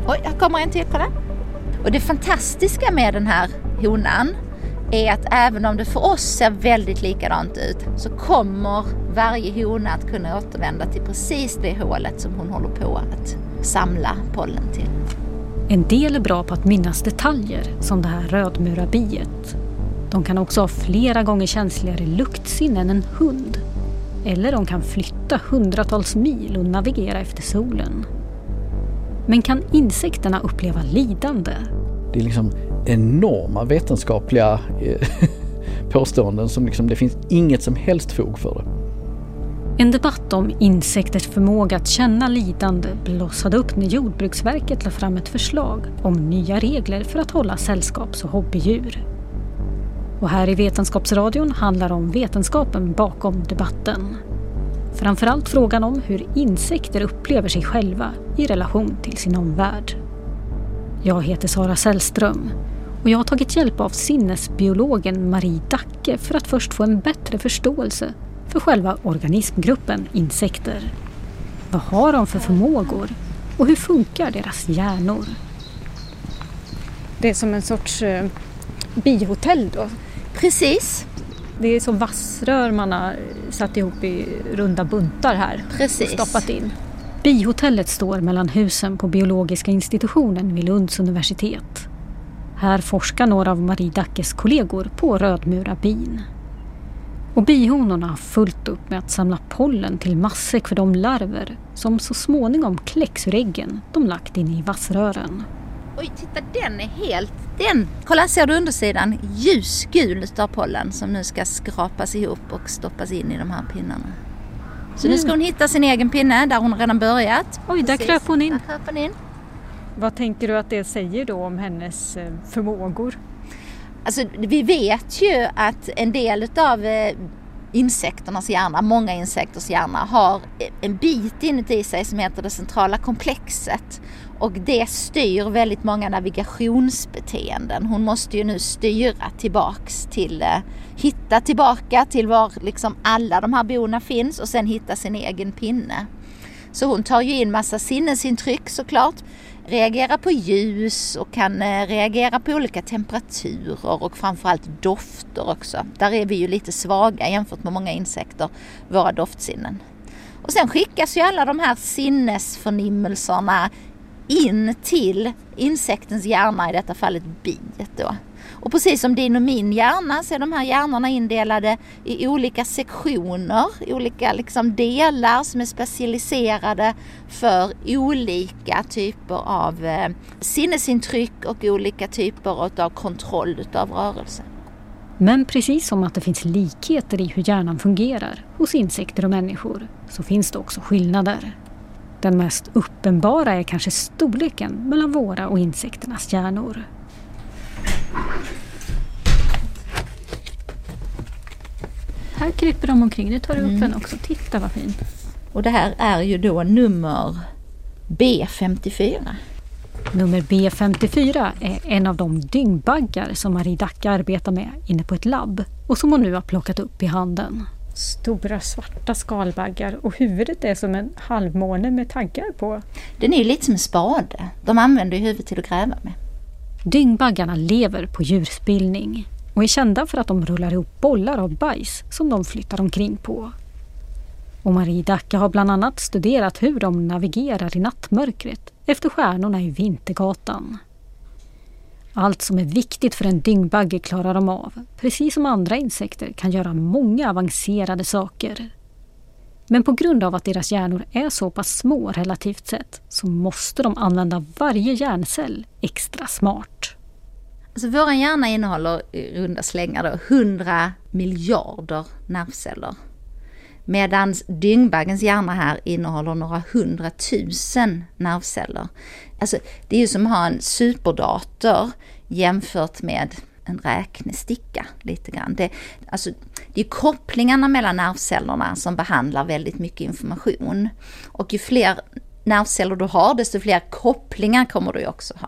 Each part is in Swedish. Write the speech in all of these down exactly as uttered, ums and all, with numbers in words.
Oj, här kommer en till, kolla. Och det fantastiska med den här honan är att även om det för oss ser väldigt likadant ut så kommer varje hona att kunna återvända till precis det hålet som hon håller på att samla pollen till. En del är bra på att minnas detaljer som det här rödmurabiet. De kan också ha flera gånger känsligare luktsinne än en hund. Eller de kan flytta hundratals mil och navigera efter solen. Men kan insekterna uppleva lidande? Det är liksom enorma vetenskapliga påståenden som liksom, det finns inget som helst fog för det. En debatt om insekters förmåga att känna lidande blossade upp när Jordbruksverket lade fram ett förslag om nya regler för att hålla sällskaps- och hobbydjur. Och här i Vetenskapsradion handlar om vetenskapen bakom debatten. Framförallt frågan om hur insekter upplever sig själva i relation till sin omvärld. Jag heter Sara Sällström och jag har tagit hjälp av sinnesbiologen Marie Dacke för att först få en bättre förståelse för själva organismgruppen insekter. Vad har de för förmågor och hur funkar deras hjärnor? Det är som en sorts eh, bihotell då. Precis. Det är som vassrör man har satt ihop i runda buntar här. Precis. Och stoppat in. Bihotellet står mellan husen på biologiska institutionen vid Lunds universitet. Här forskar några av Marie Dackes kollegor på rödmurabin. Och bihonorna har fullt upp med att samla pollen till matsäck för de larver som så småningom kläcks ur äggen de lagt in i vassrören. Oj, titta, den är helt... Den! Kolla, ser du undersidan? Ljusgul av pollen som nu ska skrapas ihop och stoppas in i de här pinnarna. Så mm. nu ska hon hitta sin egen pinne där hon redan börjat. Oj, där kröp hon in. Där kröp hon in. Vad tänker du att det säger då om hennes förmågor? Alltså, vi vet ju att en del av insekternas hjärna, många insekters hjärna, har en bit inuti sig som heter det centrala komplexet. Och det styr väldigt många navigationsbeteenden. Hon måste ju nu styra tillbaks till, eh, hitta tillbaka till var liksom alla de här bona finns och sen hitta sin egen pinne. Så hon tar ju in massa sinnesintryck såklart, reagerar på ljus och kan eh, reagera på olika temperaturer och framförallt dofter också. Där är vi ju lite svaga jämfört med många insekter, våra doftsinnen. Och sen skickas ju alla de här sinnesförnimmelserna in till insektens hjärna, i detta fallet biet då. Och precis som din och min hjärna så är de här hjärnorna indelade i olika sektioner, olika liksom delar som är specialiserade för olika typer av eh, sinnesintryck och olika typer av kontroll av rörelse. Men precis som att det finns likheter i hur hjärnan fungerar hos insekter och människor så finns det också skillnader. Den mest uppenbara är kanske storleken mellan våra och insekternas hjärnor. Här kryper de omkring. Nu tar du upp mm. den också. Titta vad fin. Och det här är ju då nummer B femtiofyra. Nummer B femtiofyra är en av de dyngbaggar som Marie Dacke arbetar med inne på ett labb och som hon nu har plockat upp i handen. Stora svarta skalbaggar och huvudet är som en halvmåne med taggar på. Den är ju lite som en spade. De använder ju huvudet till att gräva med. Dyngbaggarna lever på djurspillning och är kända för att de rullar ihop bollar av bajs som de flyttar omkring på. Och Marie Dacke har bland annat studerat hur de navigerar i nattmörkret efter stjärnorna i Vintergatan. Allt som är viktigt för en dyngbagge klarar de av. Precis som andra insekter kan göra många avancerade saker. Men på grund av att deras hjärnor är så pass små relativt sett så måste de använda varje hjärncell extra smart. Alltså vår hjärna innehåller i runda slängar då hundra miljarder nervceller. Medan dyngbaggens hjärna här innehåller några hundratusen nervceller. Alltså det är ju som att ha en superdator jämfört med en räknesticka lite grann. Det, alltså, det är kopplingarna mellan nervcellerna som behandlar väldigt mycket information. Och ju fler nervceller du har, desto fler kopplingar kommer du också ha.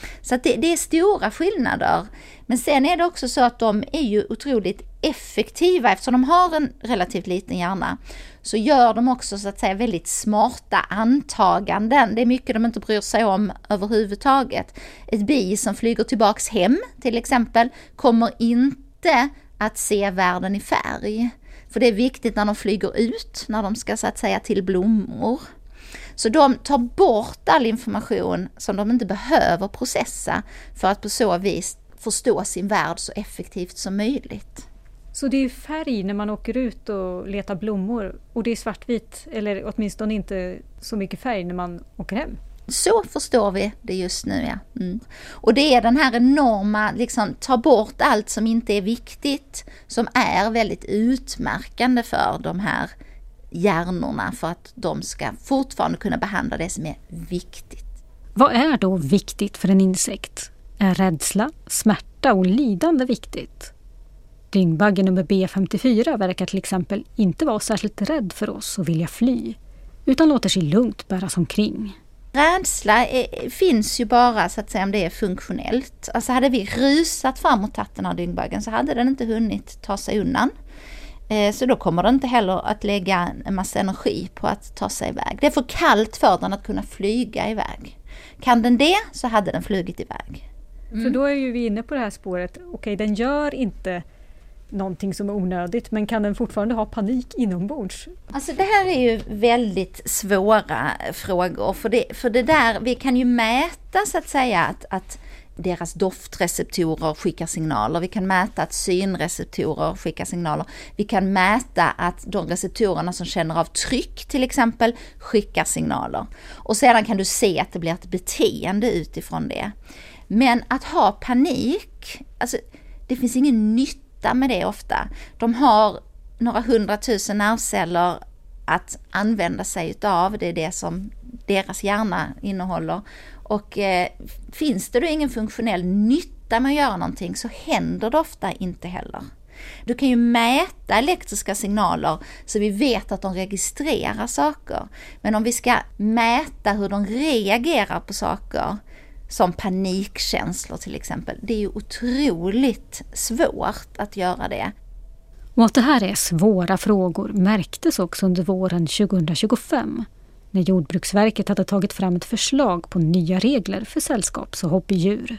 Så att det, det är stora skillnader. Men sen är det också så att de är ju otroligt effektiva eftersom de har en relativt liten hjärna. Så gör de också så att säga väldigt smarta antaganden. Det är mycket de inte bryr sig om överhuvudtaget. Ett bi som flyger tillbaks hem till exempel kommer inte att se världen i färg. För det är viktigt när de flyger ut, när de ska så att säga till blommor. Så de tar bort all information som de inte behöver processa för att på så vis förstå sin värld så effektivt som möjligt. Så det är färg när man åker ut och letar blommor och det är svartvit eller åtminstone inte så mycket färg när man åker hem? Så förstår vi det just nu, ja. Mm. Och det är den här enorma, liksom, ta bort allt som inte är viktigt, som är väldigt utmärkande för de här hjärnorna för att de ska fortfarande kunna behandla det som är viktigt. Vad är då viktigt för en insekt? Är rädsla, smärta och lidande viktigt? Dyngbaggen nummer B femtiofyra verkar till exempel inte vara särskilt rädd för oss och vilja fly, utan låter sig lugnt bäras omkring. Rädsla är, finns ju bara så att säga om det är funktionellt. Alltså hade vi rusat fram mot den här dyngbaggen så hade den inte hunnit ta sig undan. Eh, så då kommer den inte heller att lägga en massa energi på att ta sig iväg. Det är för kallt för den att kunna flyga iväg. Kan den det så hade den flugit iväg. Mm. För då är ju vi inne på det här spåret. Okej, den gör inte någonting som är onödigt, men kan den fortfarande ha panik inombords? Alltså det här är ju väldigt svåra frågor, för det, för det där, vi kan ju mäta så att säga att, att deras doftreceptorer skickar signaler, vi kan mäta att synreceptorer skickar signaler, vi kan mäta att de receptorerna som känner av tryck till exempel skickar signaler. Och sedan kan du se att det blir ett beteende utifrån det. Men att ha panik, alltså det finns ingen nytta med det ofta. De har några hundratusen nervceller att använda sig utav. Det är det som deras hjärna innehåller. Och eh, finns det då ingen funktionell nytta med att göra någonting så händer det ofta inte heller. Du kan ju mäta elektriska signaler så vi vet att de registrerar saker. Men om vi ska mäta hur de reagerar på saker, som panikkänslor till exempel, det är ju otroligt svårt att göra det. Och att det här är svåra frågor märktes också under våren tjugohundratjugofem när Jordbruksverket hade tagit fram ett förslag på nya regler för sällskaps- och hobbydjur.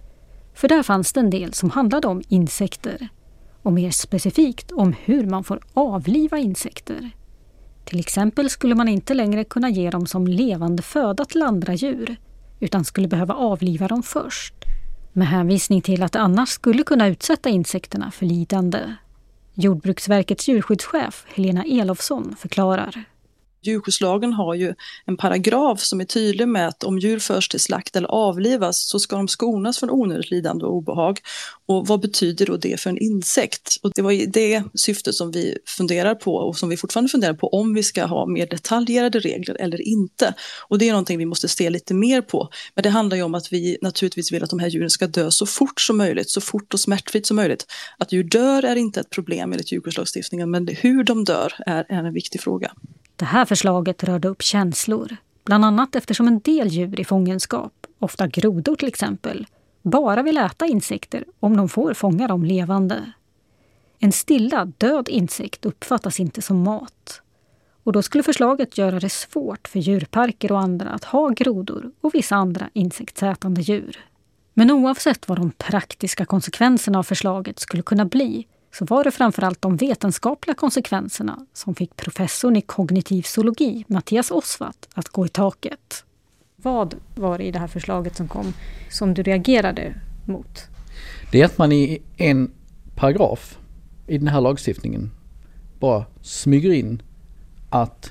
För där fanns det en del som handlade om insekter och mer specifikt om hur man får avliva insekter. Till exempel skulle man inte längre kunna ge dem som levande föda till andra djur utan skulle behöva avliva dem först, med hänvisning till att det annars skulle kunna utsätta insekterna för lidande. Jordbruksverkets djurskyddschef Helena Elofsson förklarar. Djurskyddslagen har ju en paragraf som är tydlig med att om djur förs till slakt eller avlivas så ska de skonas från onödigt lidande och obehag. Och vad betyder då det för en insekt? Och det var i det syftet som vi funderar på och som vi fortfarande funderar på om vi ska ha mer detaljerade regler eller inte. Och det är någonting vi måste se lite mer på. Men det handlar ju om att vi naturligtvis vill att de här djuren ska dö så fort som möjligt, så fort och smärtfritt som möjligt. Att djur dör är inte ett problem enligt djurskyddslagstiftningen, men hur de dör är, är en viktig fråga. Det här förslaget rörde upp känslor, bland annat eftersom en del djur i fångenskap, ofta grodor till exempel, bara vill äta insekter om de får fånga dem levande. En stilla, död insekt uppfattas inte som mat. Och då skulle förslaget göra det svårt för djurparker och andra att ha grodor och vissa andra insektsätande djur. Men oavsett vad de praktiska konsekvenserna av förslaget skulle kunna bli, så var det framförallt de vetenskapliga konsekvenserna som fick professorn i kognitiv zoologi, Mattias Oswald, att gå i taket. Vad var det i det här förslaget som kom som du reagerade mot? Det är att man i en paragraf i den här lagstiftningen bara smyger in att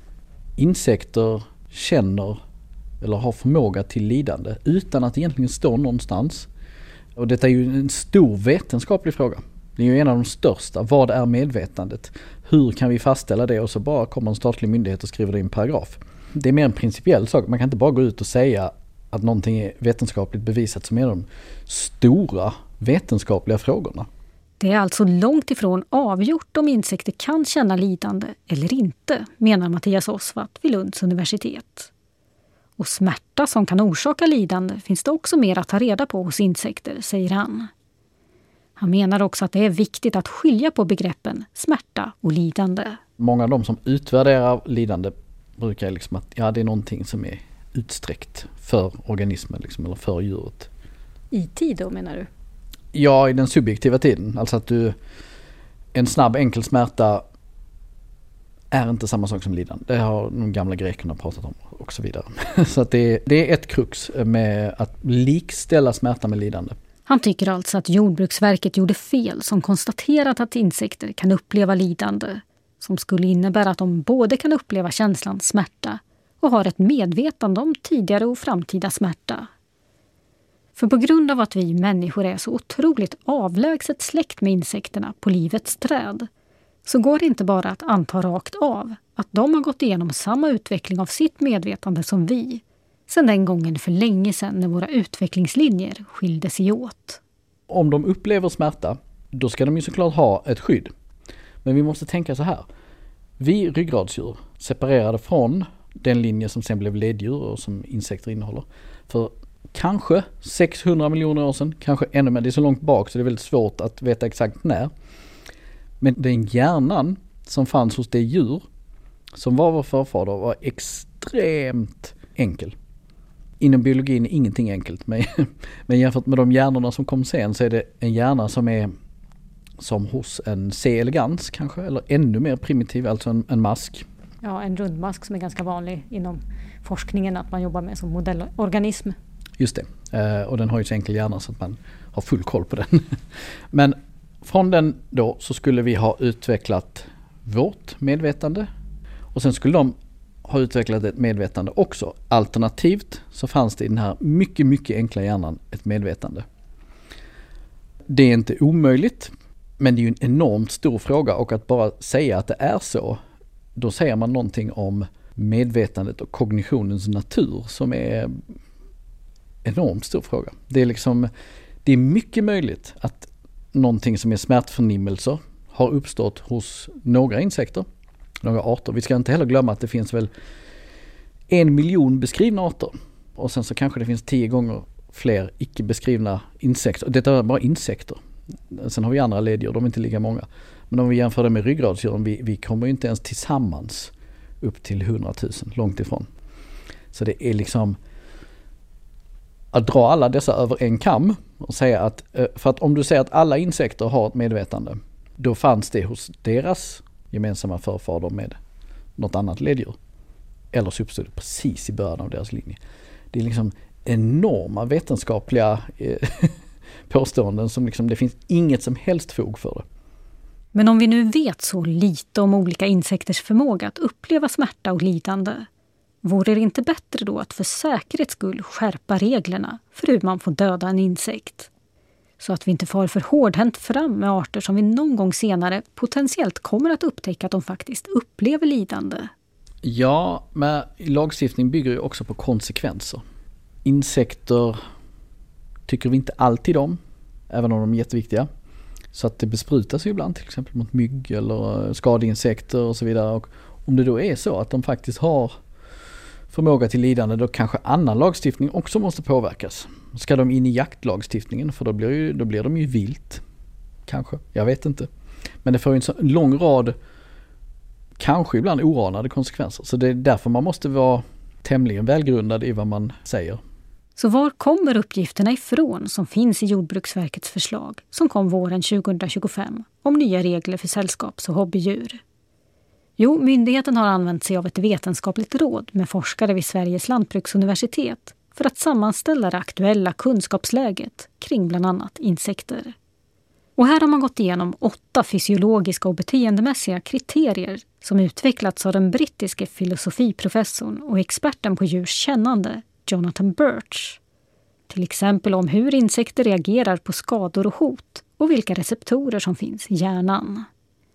insekter känner eller har förmåga till lidande utan att det egentligen står någonstans. Och detta är ju en stor vetenskaplig fråga. Det är ju en av de största. Vad är medvetandet? Hur kan vi fastställa det? Och så bara kommer en statlig myndighet och skriver det i en paragraf. Det är mer en principiell sak. Man kan inte bara gå ut och säga att någonting är vetenskapligt bevisat som är de stora vetenskapliga frågorna. Det är alltså långt ifrån avgjort om insekter kan känna lidande eller inte, menar Mattias Oswald vid Lunds universitet. Och smärta som kan orsaka lidande finns det också mer att ta reda på hos insekter, säger han. Han menar också att det är viktigt att skilja på begreppen smärta och lidande. Många av de som utvärderar lidande brukar liksom att ja, det är någonting som är utsträckt för organismen liksom, eller för djuret. I tid då menar du? Ja, i den subjektiva tiden. Alltså att du, en snabb enkel smärta är inte samma sak som lidande. Det har de gamla grekerna pratat om och så vidare. Så att det, det är ett krux med att likställa smärta med lidande. Han tycker alltså att Jordbruksverket gjorde fel som konstaterat att insekter kan uppleva lidande, som skulle innebära att de både kan uppleva känslan smärta och har ett medvetande om tidigare och framtida smärta. För på grund av att vi människor är så otroligt avlägset släkt med insekterna på livets träd, så går det inte bara att anta rakt av att de har gått igenom samma utveckling av sitt medvetande som vi, sedan den gången för länge sedan när våra utvecklingslinjer skilde sig åt. Om de upplever smärta, då ska de ju såklart ha ett skydd. Men vi måste tänka så här. Vi ryggradsdjur separerade från den linje som sen blev leddjur och som insekter innehåller. För kanske sexhundra miljoner år sedan, kanske ännu mer. Det är så långt bak så det är väldigt svårt att veta exakt när. Men den hjärnan som fanns hos det djur som var vår förfader var extremt enkel. Inom biologin är ingenting enkelt. Men, men jämfört med de hjärnorna som kom sen så är det en hjärna som är som hos en C. elegans kanske. Eller ännu mer primitiv, alltså en, en mask. Ja, en rundmask som är ganska vanlig inom forskningen att man jobbar med som modellorganism. Just det. Och den har ju så enkel hjärna så att man har full koll på den. Men från den då så skulle vi ha utvecklat vårt medvetande. Och sen skulle de ha utvecklat ett medvetande också. Alternativt så fanns det i den här mycket, mycket enkla hjärnan ett medvetande. Det är inte omöjligt, men det är ju en enormt stor fråga och att bara säga att det är så, då säger man någonting om medvetandet och kognitionens natur som är en enormt stor fråga. Det är liksom, det är mycket möjligt att någonting som är smärtförnimmelser har uppstått hos några insekter, några arter. Vi ska inte heller glömma att det finns väl en miljon beskrivna arter. Och sen så kanske det finns tio gånger fler icke beskrivna insekter. Detta är bara insekter. Sen har vi andra leddjur, de är inte lika många. Men om vi jämför det med ryggradsdjuren, vi, vi kommer ju inte ens tillsammans upp till hundratusen, långt ifrån. Så det är liksom att dra alla dessa över en kam och säga att, för att om du säger att alla insekter har ett medvetande, då fanns det hos deras gemensamma förfader med något annat leddjur. Eller så uppstod det precis i början av deras linje. Det är liksom enorma vetenskapliga eh, påståenden som liksom, det finns inget som helst fog för det. Men om vi nu vet så lite om olika insekters förmåga att uppleva smärta och lidande, vore det inte bättre då att för säkerhets skull skärpa reglerna för hur man får döda en insekt? Så att vi inte far för hårdhänt fram med arter som vi någon gång senare potentiellt kommer att upptäcka att de faktiskt upplever lidande. Ja, men lagstiftning bygger ju också på konsekvenser. Insekter tycker vi inte alltid om, även om de är jätteviktiga. Så att det besprutas ju ibland till exempel mot mygg eller skadeinsekter och så vidare. Och om det då är så att de faktiskt har förmåga till lidande, då kanske annan lagstiftning också måste påverkas. Ska de in i jaktlagstiftningen, för då blir, ju, då blir de ju vilt. Kanske, jag vet inte. Men det får ju en så lång rad, kanske ibland oanade konsekvenser. Så det är därför man måste vara tämligen välgrundad i vad man säger. Så var kommer uppgifterna ifrån som finns i Jordbruksverkets förslag som kom våren tjugohundratjugofem om nya regler för sällskaps- och hobbydjur? Jo, myndigheten har använt sig av ett vetenskapligt råd med forskare vid Sveriges lantbruksuniversitet för att sammanställa det aktuella kunskapsläget kring bland annat insekter. Och här har man gått igenom åtta fysiologiska och beteendemässiga kriterier som utvecklats av den brittiske filosofiprofessorn och experten på djurs kännande Jonathan Birch. Till exempel om hur insekter reagerar på skador och hot och vilka receptorer som finns i hjärnan.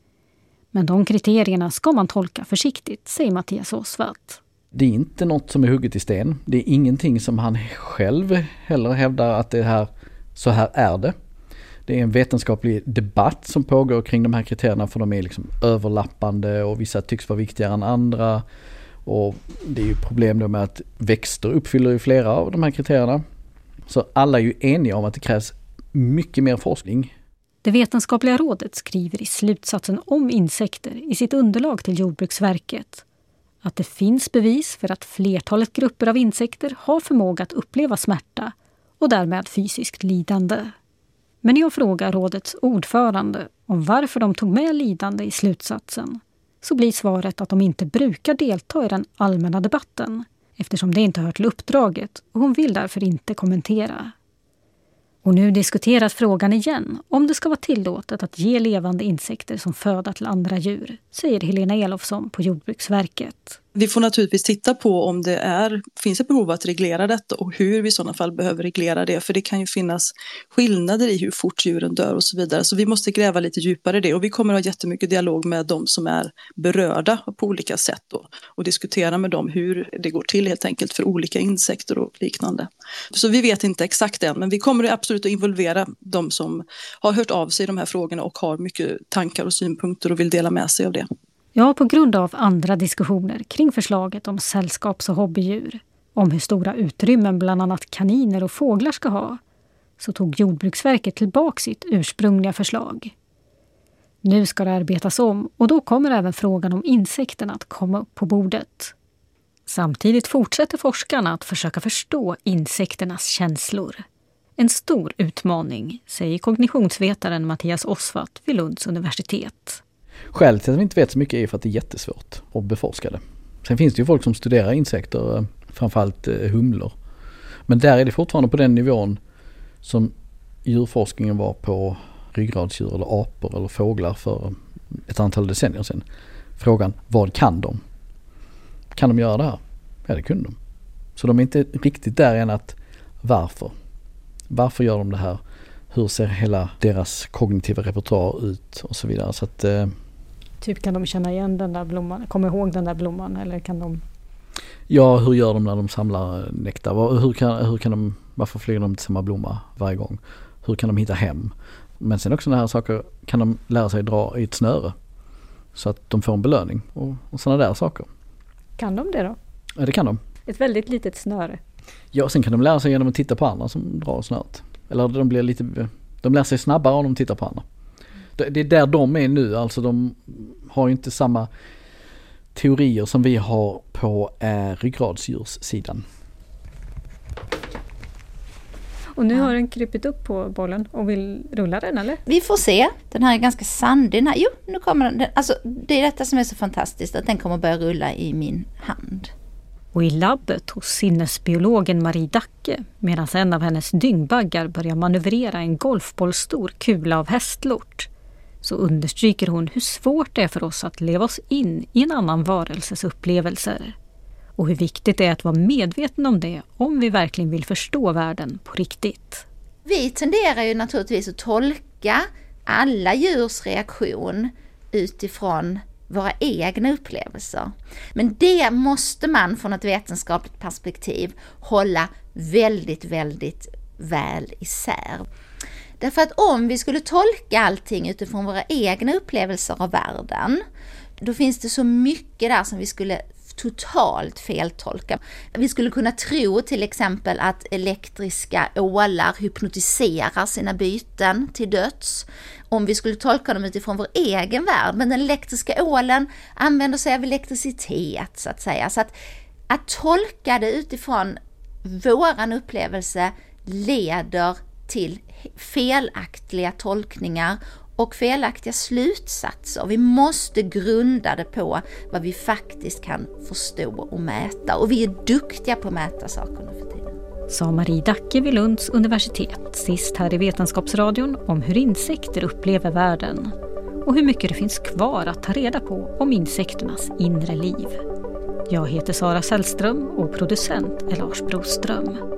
Men de kriterierna ska man tolka försiktigt, säger Mattias Osvalt. Det är inte något som är hugget i sten. Det är ingenting som han själv heller hävdar att det här, så här är det. Det är en vetenskaplig debatt som pågår kring de här kriterierna, för de är liksom överlappande och vissa tycks vara viktigare än andra. Och det är ju problem då med att växter uppfyller ju flera av de här kriterierna. Så alla är ju eniga om att det krävs mycket mer forskning. Det vetenskapliga rådet skriver i slutsatsen om insekter i sitt underlag till Jordbruksverket att det finns bevis för att flertalet grupper av insekter har förmåga att uppleva smärta och därmed fysiskt lidande. Men när jag frågar rådets ordförande om varför de tog med lidande i slutsatsen så blir svaret att de inte brukar delta i den allmänna debatten eftersom det inte hör till uppdraget och hon vill därför inte kommentera. Och nu diskuteras frågan igen om det ska vara tillåtet att ge levande insekter som föda till andra djur, säger Helena Elofsson på Jordbruksverket. Vi får naturligtvis titta på om det är, finns ett behov att reglera detta och hur vi i sådana fall behöver reglera det. För det kan ju finnas skillnader i hur fort djuren dör och så vidare. Så vi måste gräva lite djupare i det och vi kommer att ha jättemycket dialog med de som är berörda på olika sätt då, och diskutera med dem hur det går till helt enkelt för olika insekter och liknande. Så vi vet inte exakt än, men vi kommer absolut att involvera de som har hört av sig i de här frågorna och har mycket tankar och synpunkter och vill dela med sig av det. Ja, på grund av andra diskussioner kring förslaget om sällskaps- och hobbydjur, om hur stora utrymmen bland annat kaniner och fåglar ska ha, så tog Jordbruksverket tillbaka sitt ursprungliga förslag. Nu ska det arbetas om och då kommer även frågan om insekterna att komma upp på bordet. Samtidigt fortsätter forskarna att försöka förstå insekternas känslor. En stor utmaning, säger kognitionsvetaren Mattias Osvart vid Lunds universitet. Skälet till att vi inte vet så mycket är för att det är jättesvårt att beforska det. Sen finns det ju folk som studerar insekter, framförallt humlor. Men där är det fortfarande på den nivån som djurforskningen var på ryggradsdjur eller apor eller fåglar för ett antal decennier sedan. Frågan, vad kan de? Kan de göra det här? Ja, det kunde de. Så de är inte riktigt där än att varför? Varför gör de det här? Hur ser hela deras kognitiva repertoar ut och så vidare. Så att, eh, typ kan de känna igen den där blomman, komma ihåg den där blomman eller kan de... Ja, hur gör de när de samlar nektar? Hur kan, hur kan de, varför flyger de till samma blomma varje gång? Hur kan de hitta hem? Men sen också sådana här saker kan de lära sig dra i ett snöre så att de får en belöning och, och sådana där saker. Kan de det då? Ja, det kan de. Ett väldigt litet snöre. Ja, sen kan de lära sig genom att titta på andra som drar snöret. Eller de blir lite, de lär sig snabbare om de tittar på andra. Det är där de är nu, alltså de har inte samma teorier som vi har på eh, ryggradsdjurssidan. Och nu har den krypit upp på bollen och vill rulla den, eller? Vi får se. Den här är ganska sandig. Den här, jo, nu kommer den. Alltså, det är detta som är så fantastiskt, att den kommer börja rulla i min hand. Och i labbet hos sinnesbiologen Marie Dacke, medan en av hennes dyngbaggar börjar manövrera en golfbollstor kula av hästlort, så understryker hon hur svårt det är för oss att leva oss in i en annan varelses upplevelser. Och hur viktigt det är att vara medveten om det om vi verkligen vill förstå världen på riktigt. Vi tenderar ju naturligtvis att tolka alla djurs reaktion utifrån våra egna upplevelser. Men det måste man från ett vetenskapligt perspektiv hålla väldigt, väldigt väl isär. Därför att om vi skulle tolka allting utifrån våra egna upplevelser av världen, då finns det så mycket där som vi skulle totalt feltolka. Vi skulle kunna tro till exempel att elektriska ålar hypnotiserar sina byten till döds om vi skulle tolka dem utifrån vår egen värld. Men den elektriska ålen använder sig av elektricitet så att säga. Så att, att tolka det utifrån våran upplevelse leder till felaktiga tolkningar och felaktiga slutsatser. Vi måste grunda det på vad vi faktiskt kan förstå och mäta. Och vi är duktiga på att mäta sakerna för tiden. Sa Marie Dacke vid Lunds universitet sist här i Vetenskapsradion om hur insekter upplever världen och hur mycket det finns kvar att ta reda på om insekternas inre liv. Jag heter Sara Sällström och producent är Lars Broström.